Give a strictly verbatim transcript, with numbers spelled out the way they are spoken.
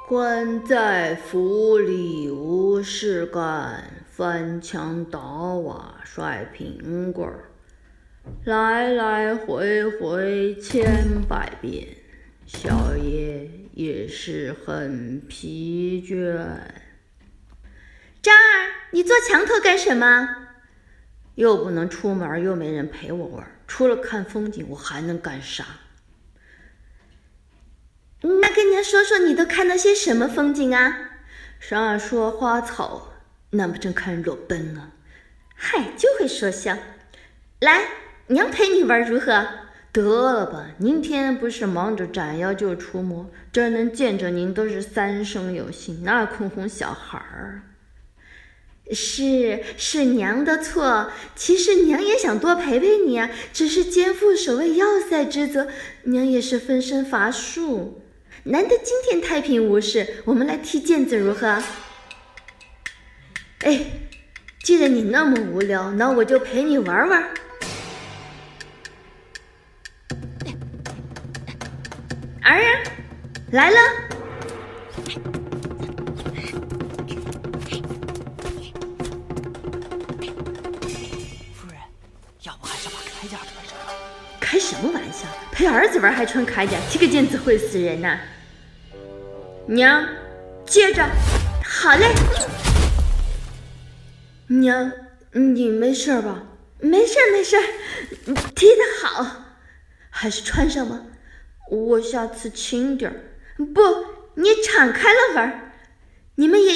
官在府里无事干，翻墙倒瓦摔苹果，来来回回千百遍，小爷也是很疲倦。 张儿，你坐墙头干什么？ 又不能出门，又没人陪我玩，除了看风景，我还能干啥？ 那跟娘说说，你都看到些什么风景啊？ 上说花草，难不成看裸奔啊？ 嗨，就会说笑。来，娘陪你玩如何？ 得了吧，您天不是忙着斩妖就出没，这能见着您都是三生有幸，哪空哄小孩儿？ 是是娘的错，其实娘也想多陪陪你啊，只是肩负守卫要塞之责，娘也是分身乏术。难得今天太平无事，我们来踢毽子如何？ 哎，既然你那么无聊，那我就陪你玩玩。 儿啊，来了。 夫人，要不还是把铠甲穿上。 开什么玩笑？陪儿子玩还穿铠甲，踢个毽子会死人呐、啊！娘，接着。 好嘞。 娘，你没事吧？ 没事没事，踢得好。 还是穿上吧，我下次轻点儿。 不，你敞开了玩，你们也